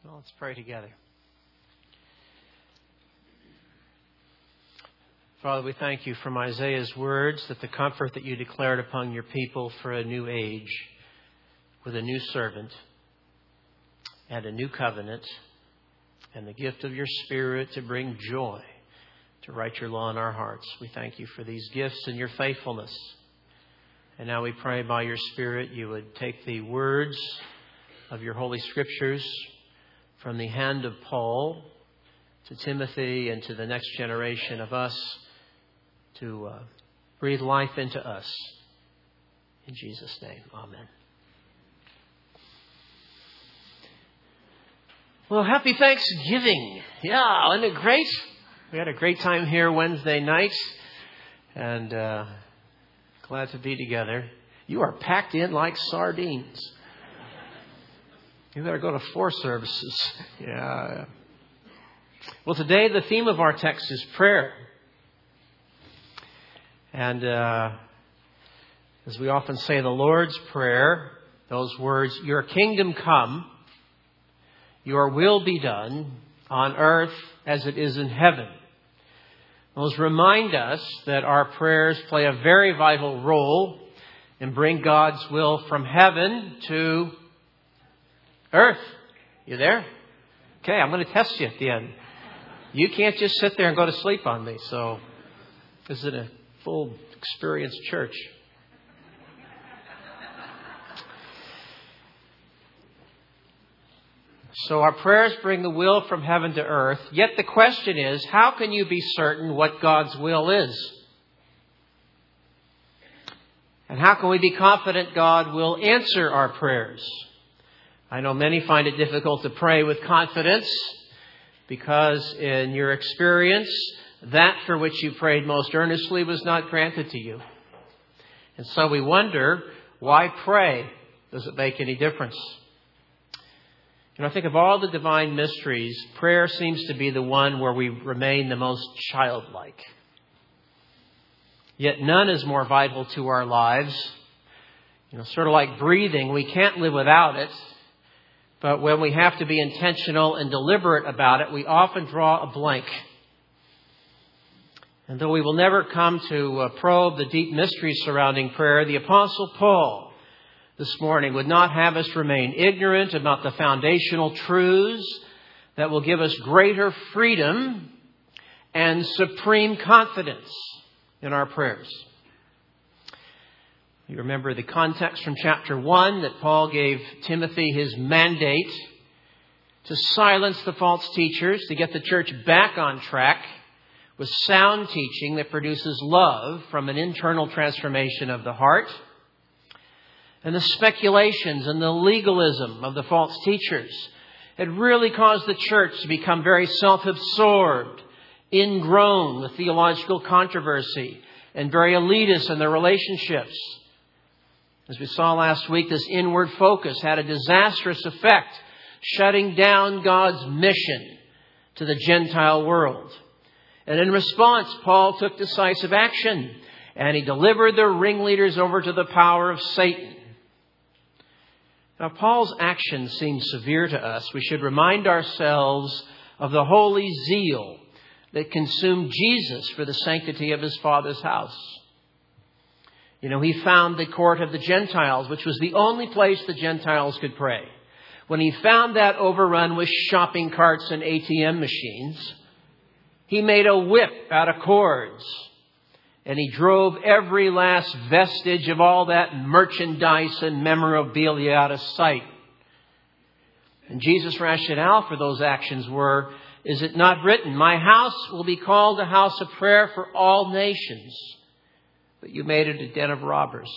Well, let's pray together. Father, we thank you from Isaiah's words that the comfort that you declared upon your people for a new age with a new servant and a new covenant and the gift of your Spirit to bring joy, to write your law in our hearts. We thank you for these gifts and your faithfulness. And now we pray by your Spirit you would take the words of your Holy Scriptures from the hand of Paul to Timothy and to the next generation of us to breathe life into us. In Jesus' name, amen. Well, happy Thanksgiving. Yeah, isn't it great? We had a great time here Wednesday night. And glad to be together. You are packed in like sardines. You better go to 4 services. Yeah. Well, today the theme of our text is prayer. And as we often say, the Lord's Prayer, those words, your kingdom come, your will be done on earth as it is in heaven. Those remind us that our prayers play a very vital role in bringing God's will from heaven to earth. You there? Okay, I'm going to test you at the end. You can't just sit there and go to sleep on me. So this is a full experienced church. So our prayers bring the will from heaven to earth. Yet the question is, how can you be certain what God's will is? And how can we be confident God will answer our prayers? I know many find it difficult to pray with confidence because in your experience, that for which you prayed most earnestly was not granted to you. And so we wonder, why pray? Does it make any difference? I think of all the divine mysteries, prayer seems to be the one where we remain the most childlike. Yet none is more vital to our lives. Sort of like breathing, we can't live without it. But when we have to be intentional and deliberate about it, we often draw a blank. And though we will never come to probe the deep mysteries surrounding prayer, the Apostle Paul this morning would not have us remain ignorant about the foundational truths that will give us greater freedom and supreme confidence in our prayers. You remember the context from chapter 1 that Paul gave Timothy his mandate to silence the false teachers, to get the church back on track with sound teaching that produces love from an internal transformation of the heart. And the speculations and the legalism of the false teachers had really caused the church to become very self-absorbed, ingrown with theological controversy, and very elitist in their relationships. As we saw last week, this inward focus had a disastrous effect, shutting down God's mission to the Gentile world. And in response, Paul took decisive action, and he delivered the ringleaders over to the power of Satan. Now, Paul's actions seem severe to us. We should remind ourselves of the holy zeal that consumed Jesus for the sanctity of his Father's house. He found the court of the Gentiles, which was the only place the Gentiles could pray. When he found that overrun with shopping carts and ATM machines, he made a whip out of cords. And he drove every last vestige of all that merchandise and memorabilia out of sight. And Jesus' rationale for those actions were, is it not written, my house will be called a house of prayer for all nations, but you made it a den of robbers.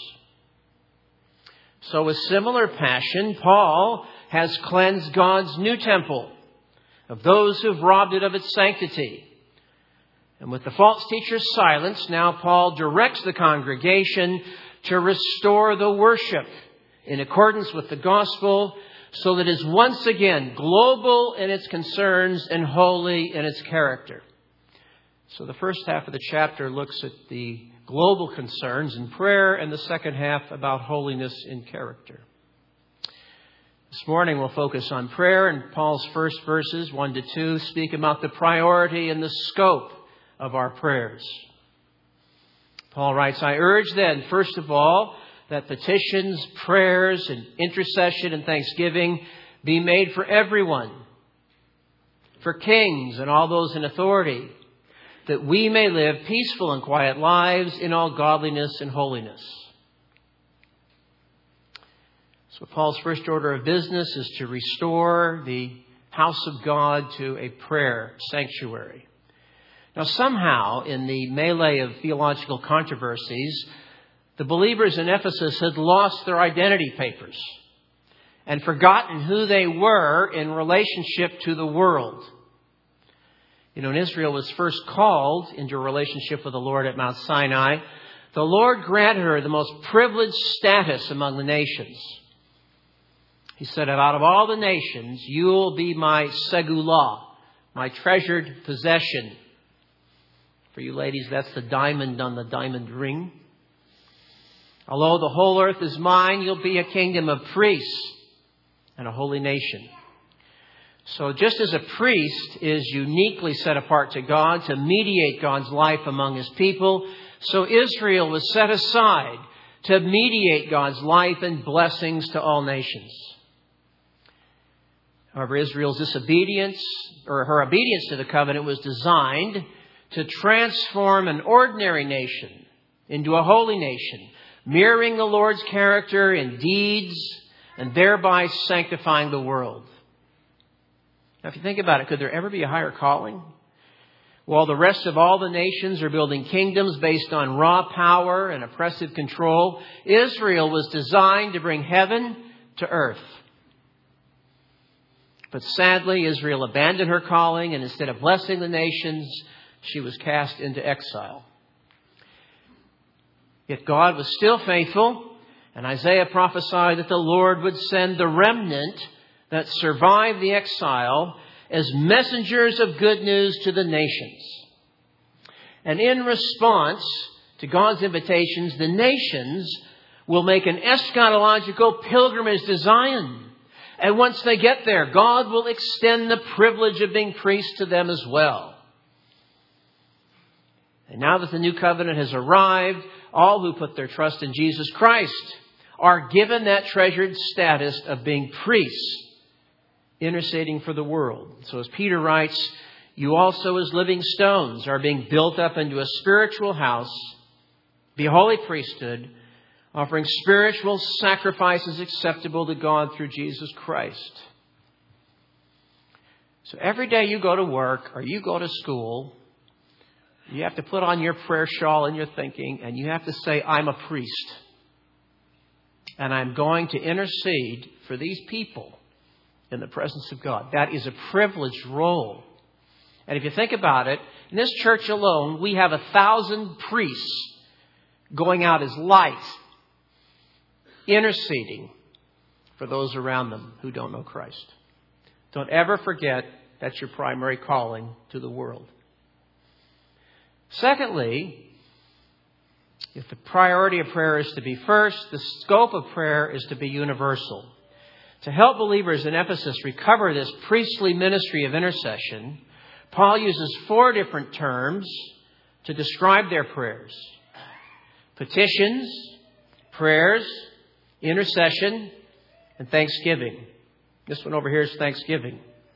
So with similar passion, Paul has cleansed God's new temple of those who've robbed it of its sanctity. And with the false teachers silenced, now Paul directs the congregation to restore the worship in accordance with the gospel so that it is once again global in its concerns and holy in its character. So the first half of the chapter looks at the global concerns in prayer and the second half about holiness in character. This morning we'll focus on prayer, and Paul's first verses, 1 to 2, speak about the priority and the scope of our prayers. Paul writes, I urge then, first of all, that petitions, prayers, and intercession and thanksgiving be made for everyone, for kings and all those in authority, that we may live peaceful and quiet lives in all godliness and holiness. So Paul's first order of business is to restore the house of God to a prayer sanctuary. Now, somehow, in the melee of theological controversies, the believers in Ephesus had lost their identity papers and forgotten who they were in relationship to the world. You know, when Israel was first called into a relationship with the Lord at Mount Sinai, the Lord granted her the most privileged status among the nations. He said, out of all the nations, you'll be my segulah, my treasured possession. For you ladies, that's the diamond on the diamond ring. Although the whole earth is mine, you'll be a kingdom of priests and a holy nation. So just as a priest is uniquely set apart to God to mediate God's life among His people, so Israel was set aside to mediate God's life and blessings to all nations. However, Israel's disobedience, or her obedience to the covenant, was designed to transform an ordinary nation into a holy nation, mirroring the Lord's character in deeds and thereby sanctifying the world. Now, if you think about it, could there ever be a higher calling? While the rest of all the nations are building kingdoms based on raw power and oppressive control, Israel was designed to bring heaven to earth. But sadly, Israel abandoned her calling, and instead of blessing the nations, she was cast into exile. Yet God was still faithful, and Isaiah prophesied that the Lord would send the remnant that survived the exile as messengers of good news to the nations. And in response to God's invitations, the nations will make an eschatological pilgrimage to Zion. And once they get there, God will extend the privilege of being priests to them as well. And now that the new covenant has arrived, all who put their trust in Jesus Christ are given that treasured status of being priests, interceding for the world. So as Peter writes, you also as living stones are being built up into a spiritual house, be a holy priesthood, offering spiritual sacrifices acceptable to God through Jesus Christ. So every day you go to work or you go to school, you have to put on your prayer shawl and your thinking, and you have to say, I'm a priest. And I'm going to intercede for these people in the presence of God. That is a privileged role. And if you think about it, in this church alone, we have 1,000 priests going out as light, interceding for those around them who don't know Christ. Don't ever forget that's your primary calling to the world. Secondly, if the priority of prayer is to be first, the scope of prayer is to be universal. To help believers in Ephesus recover this priestly ministry of intercession, Paul uses 4 different terms to describe their prayers: petitions, prayers, intercession, and thanksgiving. This one over here is thanksgiving.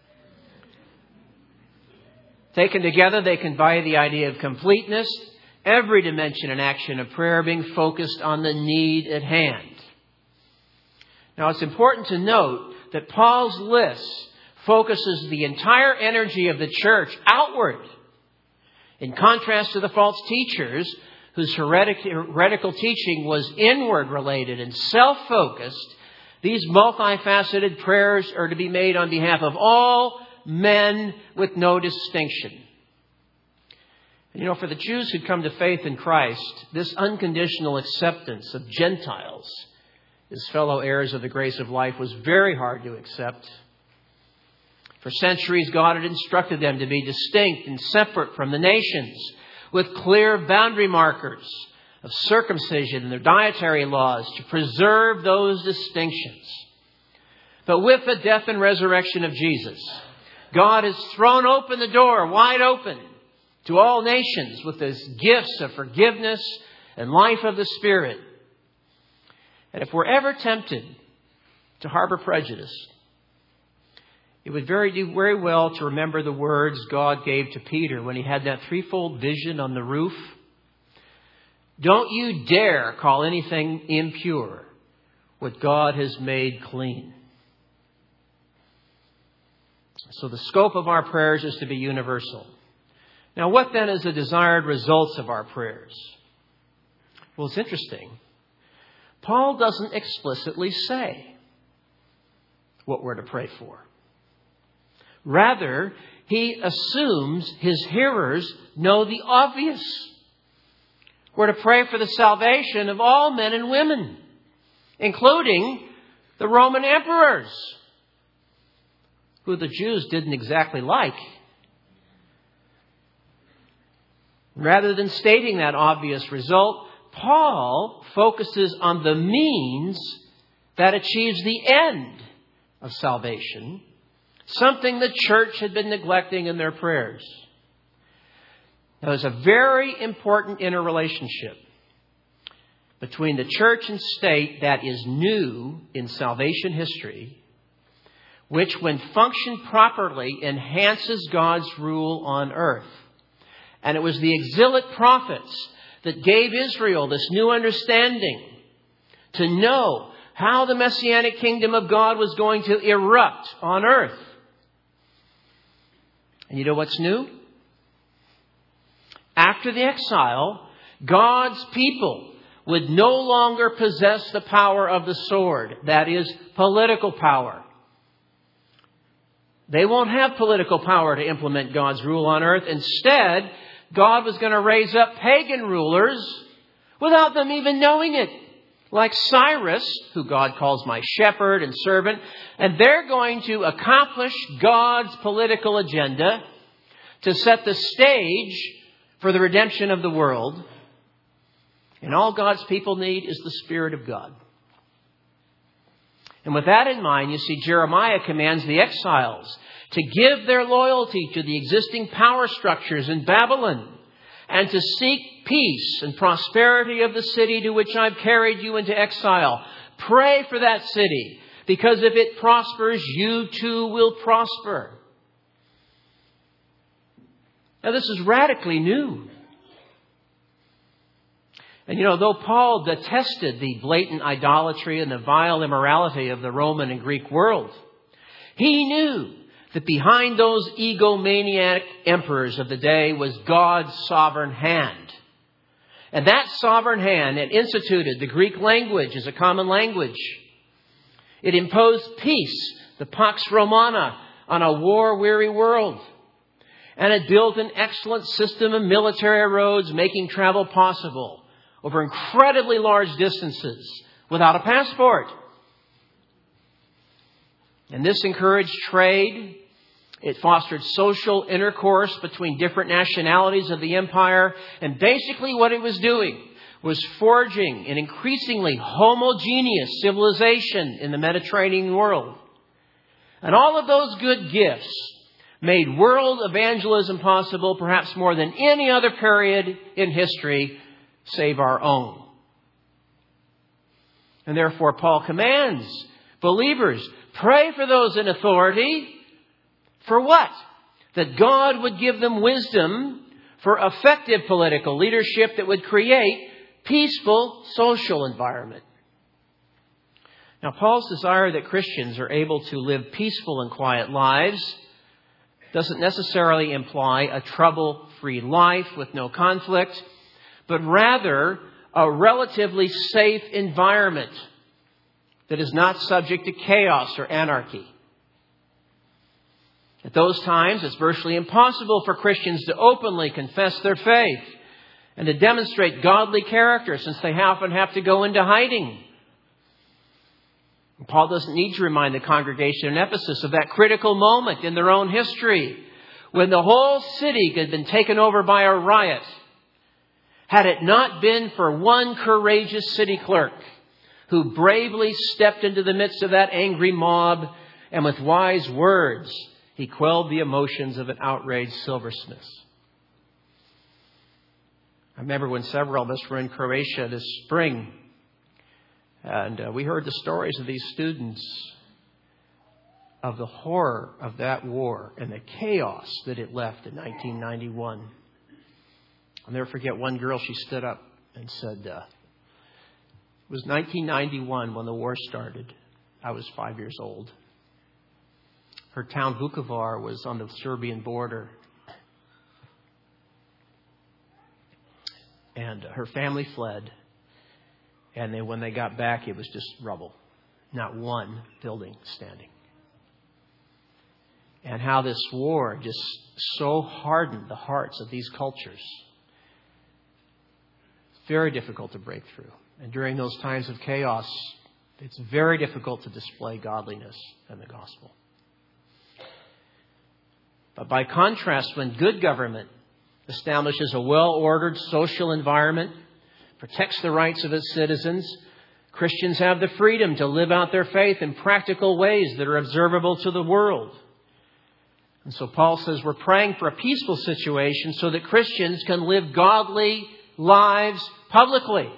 Taken together, they convey the idea of completeness, every dimension and action of prayer being focused on the need at hand. Now, it's important to note that Paul's list focuses the entire energy of the church outward, in contrast to the false teachers whose heretical teaching was inward related and self-focused. These multifaceted prayers are to be made on behalf of all men with no distinction. And you know, for the Jews who'd come to faith in Christ, this unconditional acceptance of Gentiles as fellow heirs of the grace of life was very hard to accept. For centuries, God had instructed them to be distinct and separate from the nations, with clear boundary markers of circumcision and their dietary laws to preserve those distinctions. But with the death and resurrection of Jesus, God has thrown open the door, wide open, to all nations with His gifts of forgiveness and life of the Spirit. And if we're ever tempted to harbor prejudice, it would do very well to remember the words God gave to Peter when he had that threefold vision on the roof. Don't you dare call anything impure what God has made clean. So the scope of our prayers is to be universal. Now, what then is the desired results of our prayers? Well, it's interesting. Paul doesn't explicitly say what we're to pray for. Rather, he assumes his hearers know the obvious. We're to pray for the salvation of all men and women, including the Roman emperors, who the Jews didn't exactly like. Rather than stating that obvious result, Paul focuses on the means that achieves the end of salvation, something the church had been neglecting in their prayers. Now, there's a very important interrelationship between the church and state that is new in salvation history, which, when functioned properly, enhances God's rule on earth. And it was the exilic prophets that gave Israel this new understanding to know how the Messianic kingdom of God was going to erupt on earth. And you know what's new? After the exile, God's people would no longer possess the power of the sword, that is, political power. They won't have political power to implement God's rule on earth. Instead, God was going to raise up pagan rulers without them even knowing it. Like Cyrus, who God calls my shepherd and servant. And they're going to accomplish God's political agenda to set the stage for the redemption of the world. And all God's people need is the Spirit of God. And with that in mind, you see, Jeremiah commands the exiles to give their loyalty to the existing power structures in Babylon and to seek peace and prosperity of the city to which I've carried you into exile. Pray for that city, because if it prospers, you too will prosper. Now, this is radically new. And though Paul detested the blatant idolatry and the vile immorality of the Roman and Greek world, he knew that behind those egomaniac emperors of the day was God's sovereign hand. And that sovereign hand had instituted the Greek language as a common language. It imposed peace, the Pax Romana, on a war-weary world. And it built an excellent system of military roads, making travel possible over incredibly large distances without a passport. And this encouraged trade. It fostered social intercourse between different nationalities of the empire. And basically what it was doing was forging an increasingly homogeneous civilization in the Mediterranean world. And all of those good gifts made world evangelism possible perhaps more than any other period in history save our own. And therefore Paul commands believers, pray for those in authority. For what? That God would give them wisdom for effective political leadership that would create peaceful social environment. Now, Paul's desire that Christians are able to live peaceful and quiet lives doesn't necessarily imply a trouble-free life with no conflict, but rather a relatively safe environment that is not subject to chaos or anarchy. At those times, it's virtually impossible for Christians to openly confess their faith and to demonstrate godly character, since they often have to go into hiding. And Paul doesn't need to remind the congregation in Ephesus of that critical moment in their own history when the whole city had been taken over by a riot. Had it not been for one courageous city clerk who bravely stepped into the midst of that angry mob, and with wise words, he quelled the emotions of an outraged silversmith. I remember when several of us were in Croatia this spring, and we heard the stories of these students, of the horror of that war and the chaos that it left in 1991. I'll never forget one girl, she stood up and said, it was 1991 when the war started. I was 5 years old. Her town, Vukovar, was on the Serbian border. And her family fled. And then when they got back, it was just rubble. Not one building standing. And how this war just so hardened the hearts of these cultures. It's very difficult to break through. And during those times of chaos, it's very difficult to display godliness and the gospel. But by contrast, when good government establishes a well-ordered social environment, protects the rights of its citizens, Christians have the freedom to live out their faith in practical ways that are observable to the world. And so Paul says we're praying for a peaceful situation so that Christians can live godly lives publicly.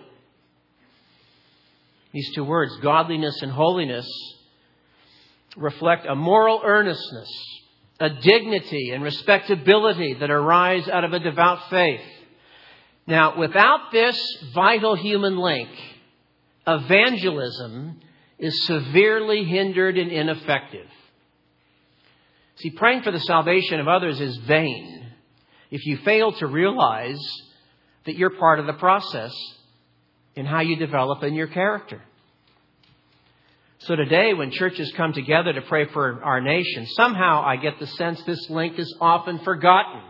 These two words, godliness and holiness, reflect a moral earnestness, a dignity and respectability that arise out of a devout faith. Now, without this vital human link, evangelism is severely hindered and ineffective. See, praying for the salvation of others is vain if you fail to realize that you're part of the process in how you develop in your character. So today, when churches come together to pray for our nation, somehow I get the sense this link is often forgotten.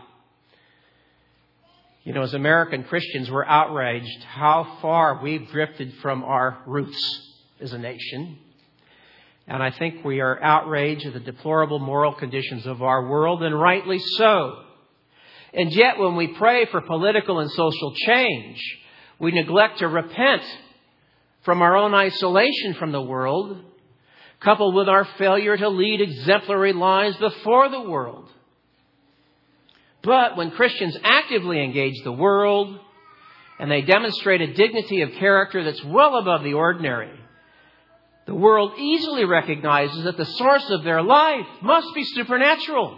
You know, as American Christians, we're outraged how far we've drifted from our roots as a nation. And I think we are outraged at the deplorable moral conditions of our world, and rightly so. And yet, when we pray for political and social change, we neglect to repent from our own isolation from the world, coupled with our failure to lead exemplary lives before the world. But when Christians actively engage the world, and they demonstrate a dignity of character that's well above the ordinary, the world easily recognizes that the source of their life must be supernatural.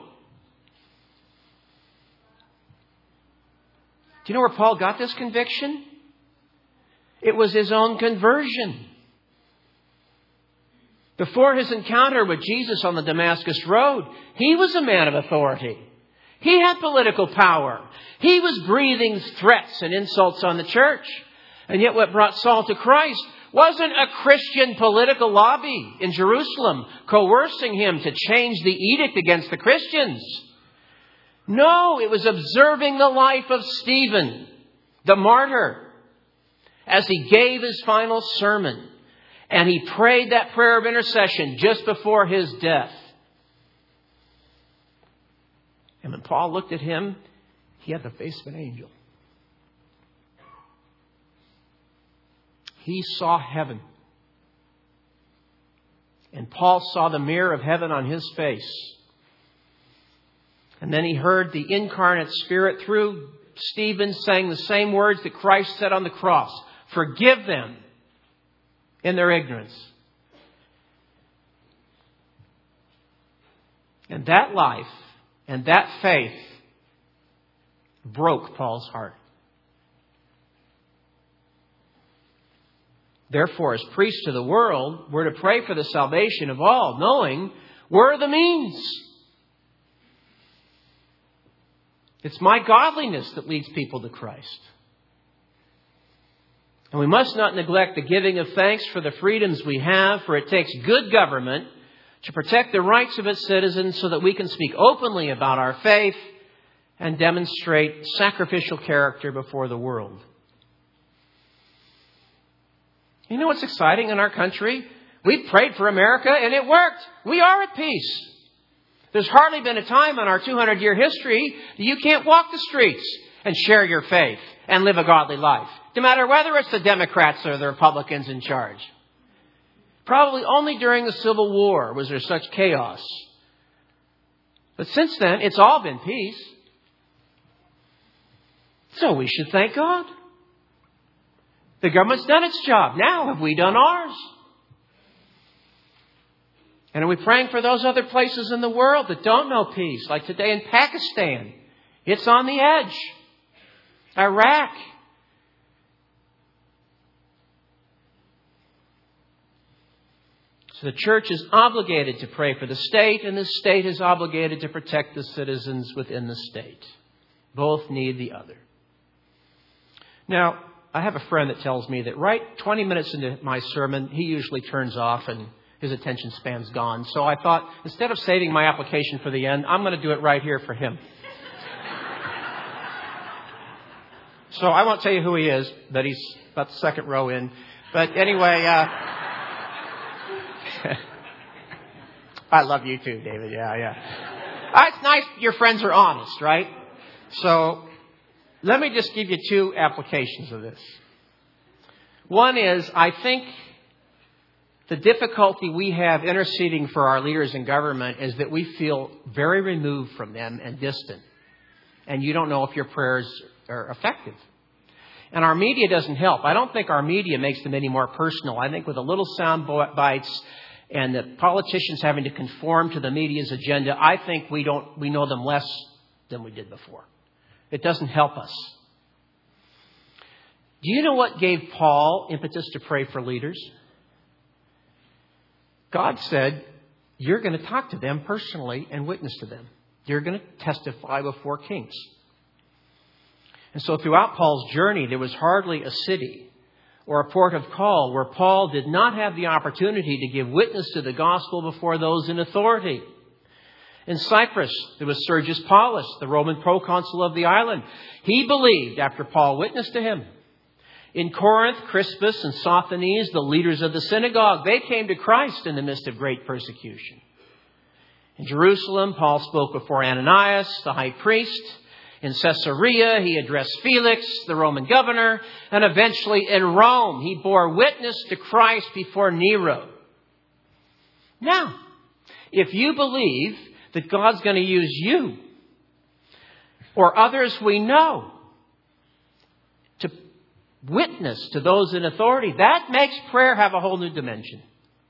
Do you know where Paul got this conviction? It was his own conversion. Before his encounter with Jesus on the Damascus Road, he was a man of authority. He had political power. He was breathing threats and insults on the church. And yet what brought Saul to Christ wasn't a Christian political lobby in Jerusalem coercing him to change the edict against the Christians. No, it was observing the life of Stephen, the martyr, as he gave his final sermon. And he prayed that prayer of intercession just before his death. And when Paul looked at him, he had the face of an angel. He saw heaven. And Paul saw the mirror of heaven on his face. And then he heard the incarnate Spirit through Stephen saying the same words that Christ said on the cross. Forgive them in their ignorance. And that life and that faith broke Paul's heart. Therefore, as priests to the world, we're to pray for the salvation of all, knowing we're the means. It's my godliness that leads people to Christ. And we must not neglect the giving of thanks for the freedoms we have, for it takes good government to protect the rights of its citizens so that we can speak openly about our faith and demonstrate sacrificial character before the world. You know what's exciting in our country? We've prayed for America and it worked. We are at peace. There's hardly been a time in our 200-year history that you can't walk the streets and share your faith and live a godly life. No matter whether it's the Democrats or the Republicans in charge. Probably only during the Civil War was there such chaos. But since then, it's all been peace. So we should thank God. The government's done its job. Now have we done ours? And are we praying for those other places in the world that don't know peace? Like today in Pakistan. It's on the edge. Iraq. So the church is obligated to pray for the state, and the state is obligated to protect the citizens within the state. Both need the other. Now, I have a friend that tells me that right 20 minutes into my sermon, he usually turns off and his attention span's gone. So I thought, instead of saving my application for the end, I'm going to do it right here for him. So I won't tell you who he is, but he's about the second row in. But anyway, I love you too, David. Yeah. It's nice your friends are honest, right? So let me just give you two applications of this. One is, I think the difficulty we have interceding for our leaders in government is that we feel very removed from them and distant. And you don't know if your prayers are effective. And our media doesn't help. I don't think our media makes them any more personal. I think with a little sound bites and the politicians having to conform to the media's agenda, I think we know them less than we did before. It doesn't help us. Do you know what gave Paul impetus to pray for leaders? God said, you're going to talk to them personally and witness to them. You're going to testify before kings. And so throughout Paul's journey, there was hardly a city or a port of call where Paul did not have the opportunity to give witness to the gospel before those in authority. In Cyprus, there was Sergius Paulus, the Roman proconsul of the island. He believed after Paul witnessed to him. In Corinth, Crispus and Sosthenes, the leaders of the synagogue, they came to Christ in the midst of great persecution. In Jerusalem, Paul spoke before Ananias, the high priest. In Caesarea, he addressed Felix, the Roman governor. And eventually in Rome, he bore witness to Christ before Nero. Now, if you believe that God's going to use you or others we know to witness to those in authority, that makes prayer have a whole new dimension.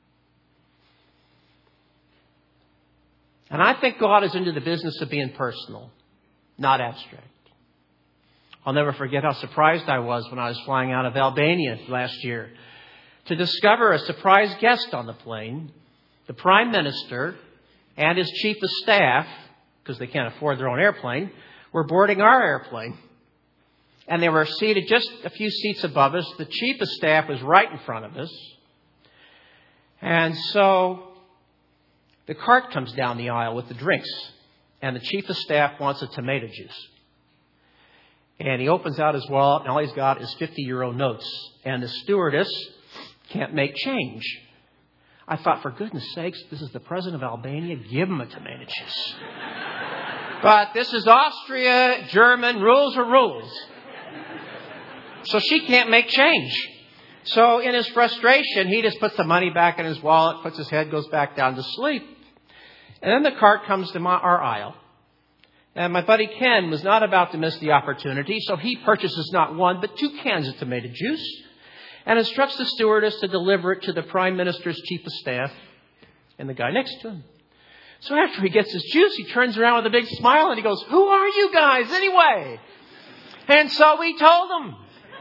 And I think God is into the business of being personal, not abstract. I'll never forget how surprised I was when I was flying out of Albania last year to discover a surprise guest on the plane, the Prime Minister and his chief of staff, because they can't afford their own airplane, were boarding our airplane. And they were seated just a few seats above us. The chief of staff was right in front of us. And so the cart comes down the aisle with the drinks. And the chief of staff wants a tomato juice. And he opens out his wallet, and all he's got is 50-euro notes. And the stewardess can't make change. I thought, for goodness sakes, this is the president of Albania. Give him a tomato juice. But this is Austria, German, rules are rules. So she can't make change. So in his frustration, he just puts the money back in his wallet, puts his head, goes back down to sleep. And then the cart comes to our aisle. And my buddy Ken was not about to miss the opportunity, so he purchases not one, but 2 cans of tomato juice and instructs the stewardess to deliver it to the Prime Minister's chief of staff and the guy next to him. So after he gets his juice, he turns around with a big smile and he goes, "Who are you guys anyway?" And so we told him.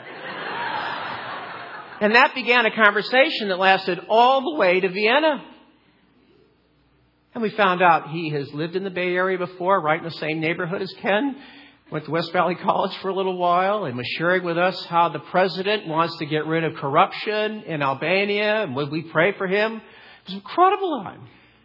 And that began a conversation that lasted all the way to Vienna. And we found out he has lived in the Bay Area before, right in the same neighborhood as Ken. Went to West Valley College for a little while and was sharing with us how the president wants to get rid of corruption in Albania. And would we pray for him? It was incredible time.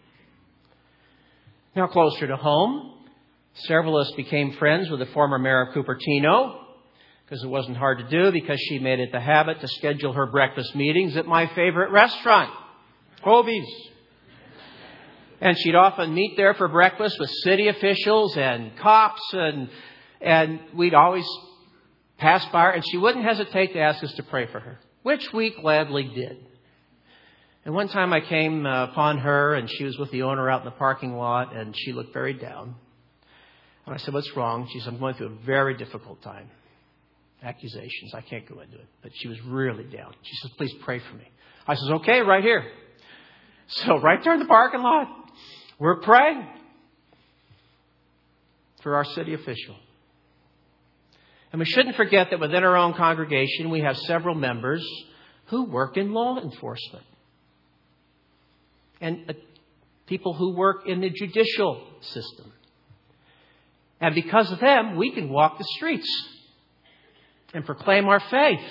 Now closer to home, several of us became friends with the former mayor of Cupertino, because it wasn't hard to do, because she made it the habit to schedule her breakfast meetings at my favorite restaurant, Hobie's. And she'd often meet there for breakfast with city officials and cops, and we'd always pass by her, and she wouldn't hesitate to ask us to pray for her, which we gladly did. And one time I came upon her, and she was with the owner out in the parking lot, and she looked very down. And I said, "What's wrong?" She said, "I'm going through a very difficult time." Accusations. I can't go into it. But she was really down. She says, "Please pray for me." I says, "Okay, right here." So right there in the parking lot, we're praying for our city official. And we shouldn't forget that within our own congregation, we have several members who work in law enforcement. And people who work in the judicial system. And because of them, we can walk the streets and proclaim our faith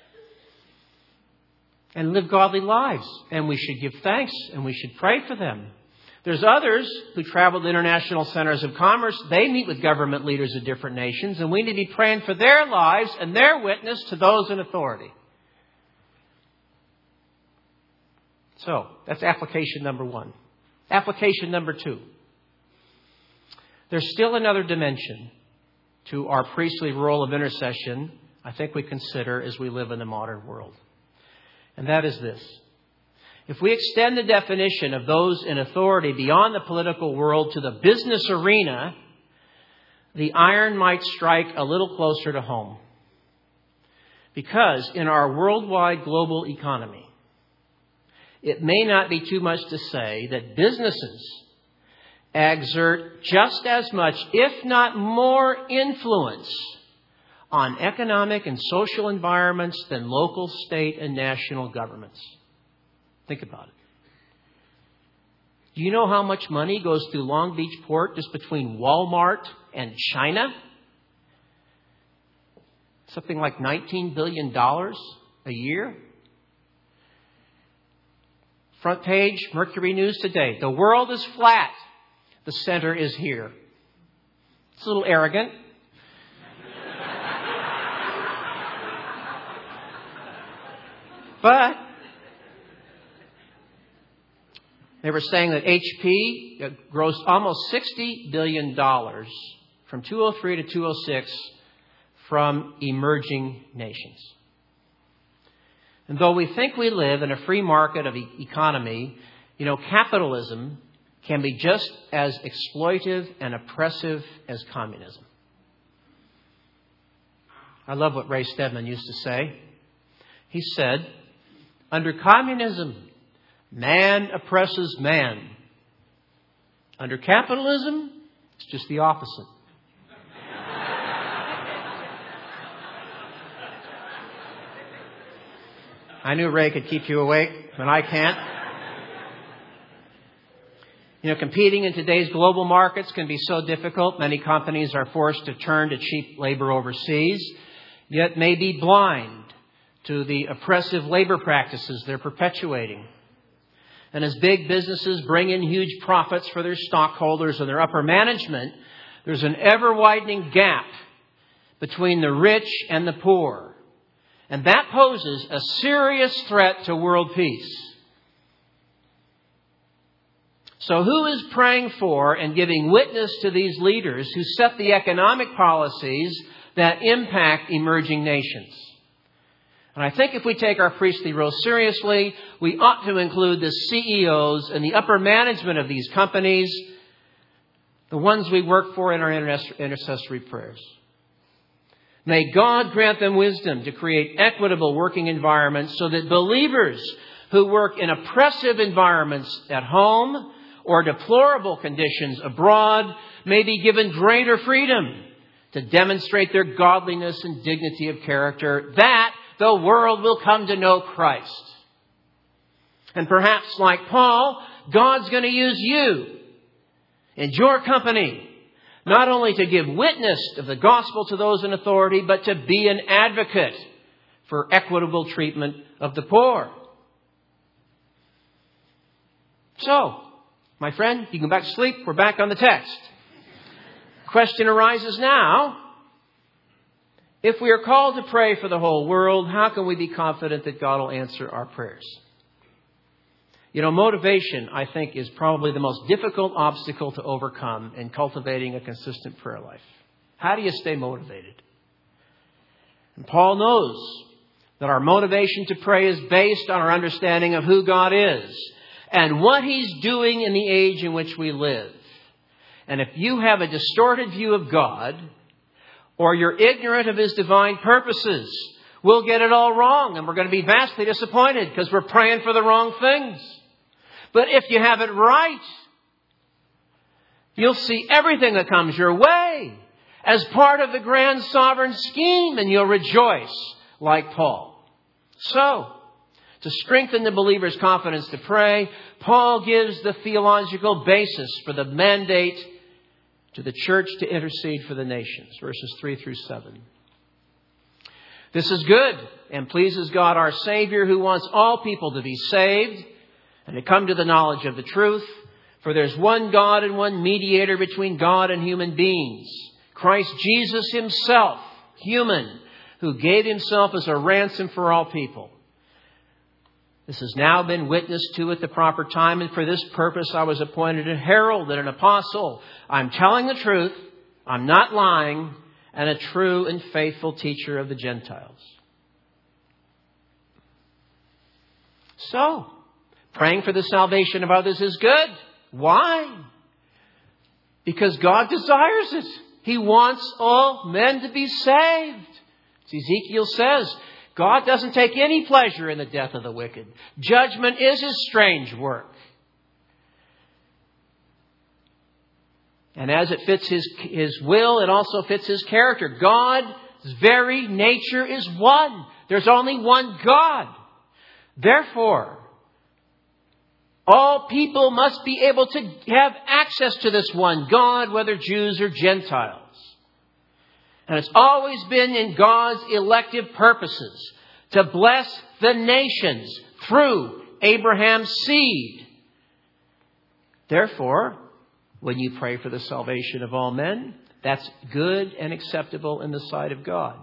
and live godly lives. And we should give thanks and we should pray for them. There's others who travel to international centers of commerce. They meet with government leaders of different nations, and we need to be praying for their lives and their witness to those in authority. So, that's application number 1. Application number 2. There's still another dimension to our priestly role of intercession I think we consider as we live in the modern world. And that is this. If we extend the definition of those in authority beyond the political world to the business arena, the iron might strike a little closer to home. Because in our worldwide global economy, it may not be too much to say that businesses exert just as much, if not more, influence on economic and social environments than local, state, and national governments. Think about it. Do you know how much money goes through Long Beach Port just between Walmart and China? Something like $19 billion a year. Front page, Mercury News today. The world is flat. The center is here. It's a little arrogant. But they were saying that HP grossed almost $60 billion from 2003 to 2006 from emerging nations. And though we think we live in a free market of economy, capitalism can be just as exploitive and oppressive as communism. I love what Ray Stedman used to say. He said, under communism, man oppresses man. Under capitalism, it's just the opposite. I knew Ray could keep you awake, but I can't. Competing in today's global markets can be so difficult. Many companies are forced to turn to cheap labor overseas, yet may be blind to the oppressive labor practices they're perpetuating. And as big businesses bring in huge profits for their stockholders and their upper management, there's an ever-widening gap between the rich and the poor. And that poses a serious threat to world peace. So who is praying for and giving witness to these leaders who set the economic policies that impact emerging nations? And I think if we take our priestly role seriously, we ought to include the CEOs and the upper management of these companies, the ones we work for in our intercessory prayers. May God grant them wisdom to create equitable working environments so that believers who work in oppressive environments at home or deplorable conditions abroad may be given greater freedom to demonstrate their godliness and dignity of character, that the world will come to know Christ. And perhaps like Paul, God's going to use you and your company not only to give witness of the gospel to those in authority, but to be an advocate for equitable treatment of the poor. So, my friend, you can go back to sleep. We're back on the text. Question arises now. If we are called to pray for the whole world, how can we be confident that God will answer our prayers? Motivation, I think, is probably the most difficult obstacle to overcome in cultivating a consistent prayer life. How do you stay motivated? And Paul knows that our motivation to pray is based on our understanding of who God is and what He's doing in the age in which we live. And if you have a distorted view of God, or you're ignorant of His divine purposes, we'll get it all wrong, and we're going to be vastly disappointed because we're praying for the wrong things. But if you have it right, you'll see everything that comes your way as part of the grand sovereign scheme, and you'll rejoice like Paul. So, to strengthen the believer's confidence to pray, Paul gives the theological basis for the mandate to the church to intercede for the nations, verses 3 through 7. This is good and pleases God our Savior, who wants all people to be saved and to come to the knowledge of the truth. For there's one God and one mediator between God and human beings, Christ Jesus Himself, human, who gave Himself as a ransom for all people. This has now been witnessed to at the proper time, and for this purpose I was appointed a herald and an apostle. I'm telling the truth, I'm not lying, and a true and faithful teacher of the Gentiles. So, praying for the salvation of others is good. Why? Because God desires it. He wants all men to be saved. As Ezekiel says, God doesn't take any pleasure in the death of the wicked. Judgment is His strange work. And as it fits His will, it also fits His character. God's very nature is one. There's only one God. Therefore, all people must be able to have access to this one God, whether Jews or Gentiles. And it's always been in God's elective purposes to bless the nations through Abraham's seed. Therefore, when you pray for the salvation of all men, that's good and acceptable in the sight of God.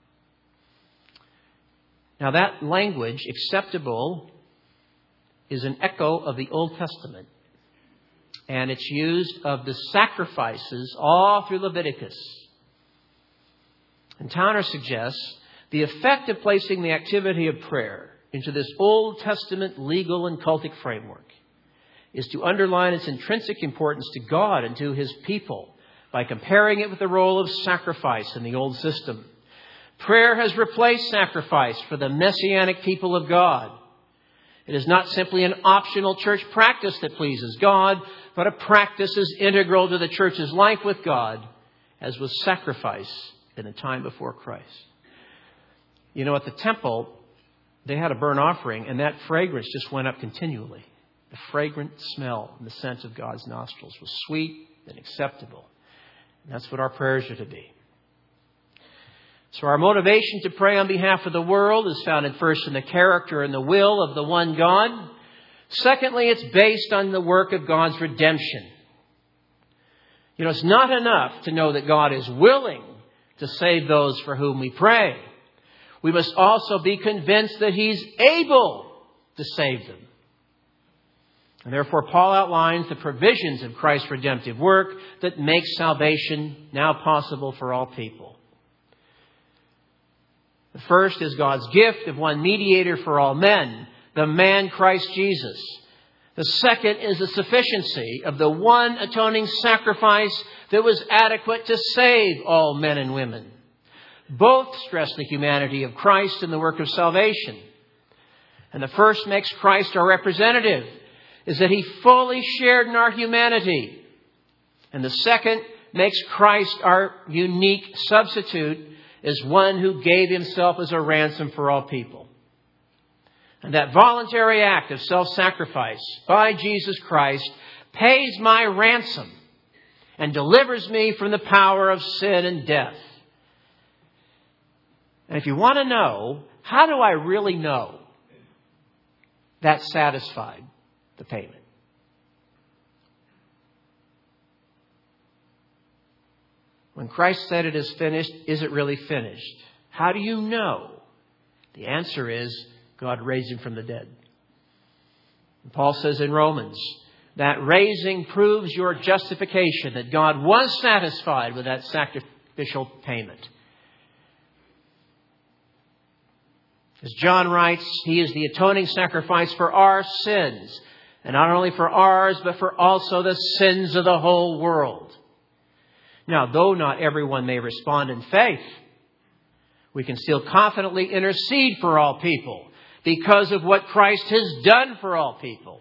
Now that language, acceptable, is an echo of the Old Testament. And it's used of the sacrifices all through Leviticus. And Towner suggests the effect of placing the activity of prayer into this Old Testament legal and cultic framework is to underline its intrinsic importance to God and to His people by comparing it with the role of sacrifice in the old system. Prayer has replaced sacrifice for the messianic people of God. It is not simply an optional church practice that pleases God, but a practice as integral to the church's life with God as was sacrifice in the time before Christ. You know, at the temple, they had a burnt offering, and that fragrance just went up continually. The fragrant smell and the scent of God's nostrils was sweet and acceptable. And that's what our prayers are to be. So our motivation to pray on behalf of the world is founded first in the character and the will of the one God. Secondly, it's based on the work of God's redemption. You know, it's not enough to know that God is willing to save those for whom we pray. We must also be convinced that He's able to save them. And therefore, Paul outlines the provisions of Christ's redemptive work that makes salvation now possible for all people. The first is God's gift of one mediator for all men, the man Christ Jesus. The second is the sufficiency of the one atoning sacrifice that was adequate to save all men and women. Both stress the humanity of Christ in the work of salvation. And the first makes Christ our representative, is that He fully shared in our humanity. And the second makes Christ our unique substitute, as one who gave Himself as a ransom for all people. And that voluntary act of self-sacrifice by Jesus Christ pays my ransom and delivers me from the power of sin and death. And if you want to know, how do I really know that satisfied the payment? When Christ said it is finished, is it really finished? How do you know? The answer is God raised Him from the dead. And Paul says in Romans, that raising proves your justification, that God was satisfied with that sacrificial payment. As John writes, He is the atoning sacrifice for our sins. And not only for ours, but for also the sins of the whole world. Now, though not everyone may respond in faith, we can still confidently intercede for all people because of what Christ has done for all people.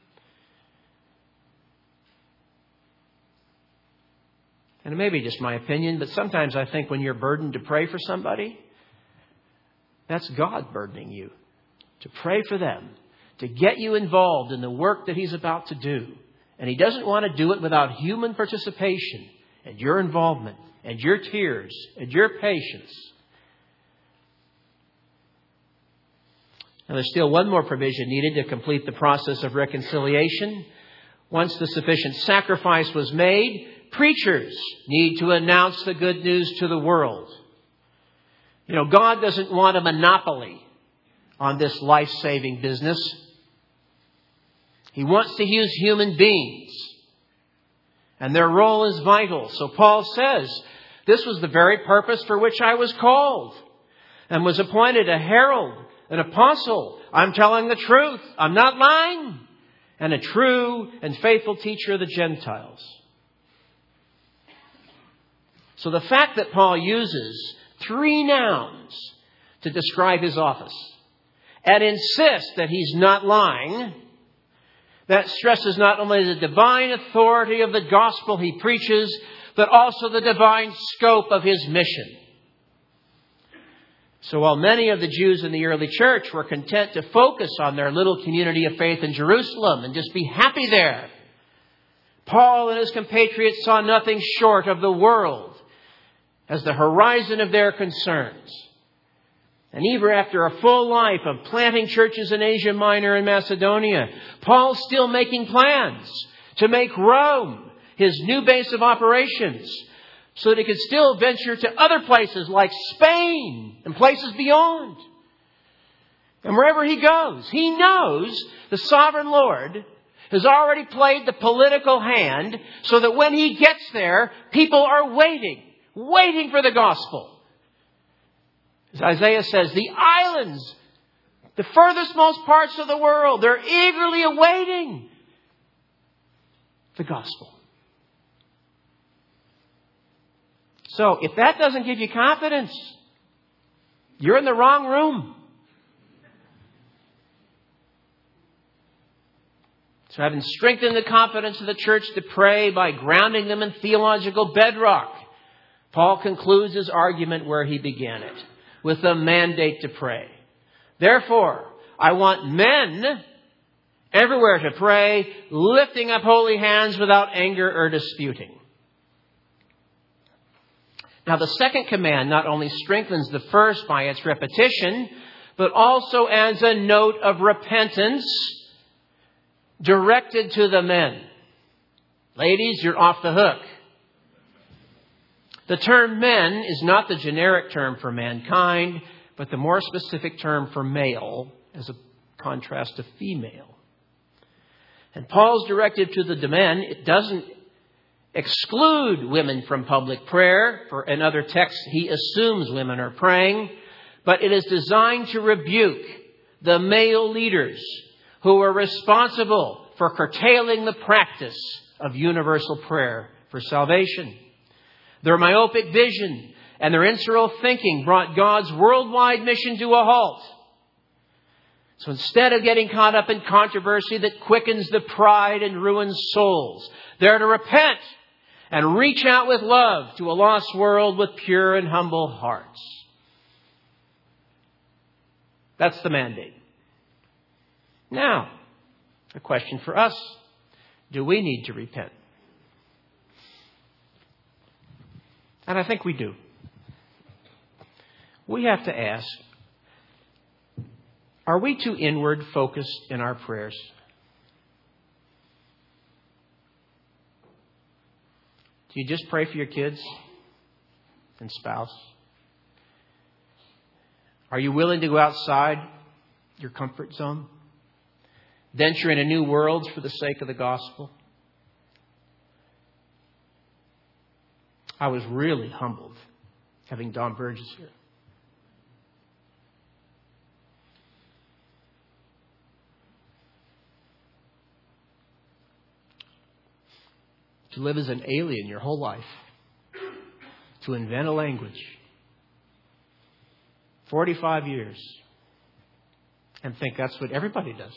And it may be just my opinion, but sometimes I think when you're burdened to pray for somebody, that's God burdening you to pray for them, to get you involved in the work that He's about to do. And He doesn't want to do it without human participation and your involvement and your tears and your patience. Now, there's still one more provision needed to complete the process of reconciliation. Once the sufficient sacrifice was made, preachers need to announce the good news to the world. You know, God doesn't want a monopoly on this life-saving business. He wants to use human beings. And their role is vital. So Paul says, this was the very purpose for which I was called and was appointed a herald, an apostle. I'm telling the truth. I'm not lying. And a true and faithful teacher of the Gentiles. So the fact that Paul uses 3 nouns to describe his office and insists that he's not lying, that stresses not only the divine authority of the gospel he preaches, but also the divine scope of his mission. So while many of the Jews in the early church were content to focus on their little community of faith in Jerusalem and just be happy there, Paul and his compatriots saw nothing short of the world as the horizon of their concerns. And even after a full life of planting churches in Asia Minor and Macedonia, Paul's still making plans to make Rome his new base of operations so that he could still venture to other places like Spain and places beyond. And wherever he goes, he knows the sovereign Lord has already played the political hand so that when he gets there, people are waiting for the gospel. As Isaiah says, the islands, the furthest most parts of the world, they're eagerly awaiting the gospel. So if that doesn't give you confidence, you're in the wrong room. So having strengthened the confidence of the church to pray by grounding them in theological bedrock, Paul concludes his argument where he began it, with a mandate to pray. Therefore, I want men everywhere to pray, lifting up holy hands without anger or disputing. Now, the second command not only strengthens the first by its repetition, but also adds a note of repentance directed to the men. Ladies, you're off the hook. The term men is not the generic term for mankind, but the more specific term for male as a contrast to female. And Paul's directive to the men, it doesn't exclude women from public prayer. For in other texts, he assumes women are praying. But it is designed to rebuke the male leaders who are responsible for curtailing the practice of universal prayer for salvation. Their myopic vision and their insular thinking brought God's worldwide mission to a halt. So instead of getting caught up in controversy that quickens the pride and ruins souls, they're to repent and reach out with love to a lost world with pure and humble hearts. That's the mandate. Now, a question for us. Do we need to repent? And I think we do. We have to ask, are we too inward focused in our prayers? Do you just pray for your kids and spouse? Are you willing to go outside your comfort zone? Venture into new worlds for the sake of the gospel? I was really humbled having Don Burgess here. to live as an alien your whole life, to invent a language, 45 years, and think that's what everybody does?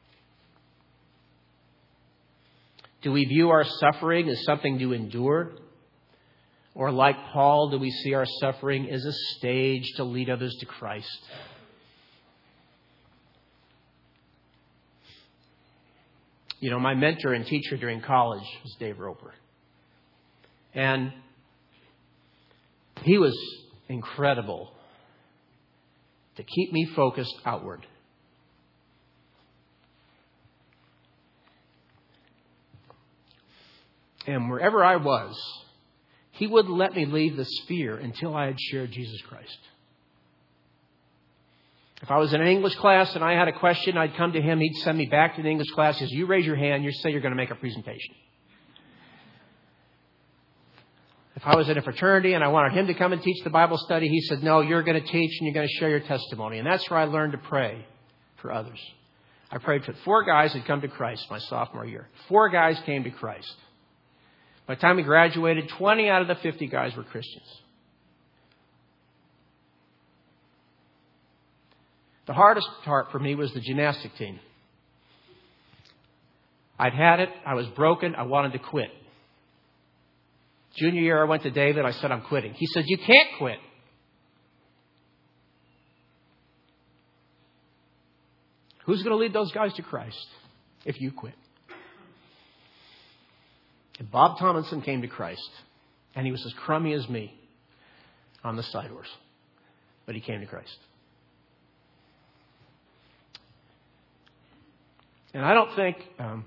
Do we view our suffering as something to endure? Or like Paul, do we see our suffering as a stage to lead others to Christ? You know, my mentor and teacher during college was Dave Roper. And he was incredible to keep me focused outward. And wherever I was, he wouldn't let me leave the sphere until I had shared Jesus Christ. If I was in an English class and I had a question, I'd come to him. He'd send me back to the English class. He says, you raise your hand. You say you're going to make a presentation. If I was in a fraternity and I wanted him to come and teach the Bible study, he said, no, you're going to teach and you're going to share your testimony. And that's where I learned to pray for others. I prayed for 4 guys who'd come to Christ my sophomore year. 4 guys came to Christ. By the time we graduated, 20 out of the 50 guys were Christians. The hardest part for me was the gymnastic team. I'd had it. I was broken. I wanted to quit. Junior year, I went to David. I said, I'm quitting. He said, you can't quit. Who's going to lead those guys to Christ if you quit? And Bob Tomlinson came to Christ. And he was as crummy as me on the side horse. But he came to Christ. And I don't think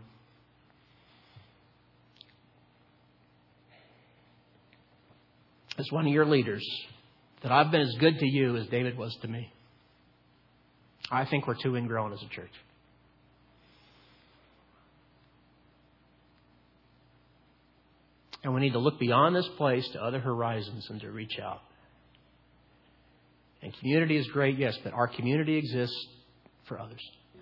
as one of your leaders that I've been as good to you as David was to me. I think we're too ingrown as a church. And we need to look beyond this place to other horizons and to reach out. And community is great, yes, but our community exists for others.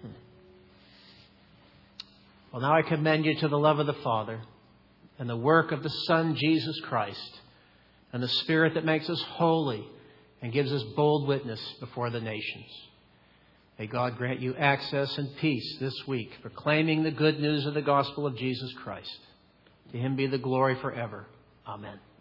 Well, now I commend you to the love of the Father and the work of the Son, Jesus Christ, and the Spirit that makes us holy and gives us bold witness before the nations. May God grant you access and peace this week, proclaiming the good news of the gospel of Jesus Christ. To him be the glory forever. Amen.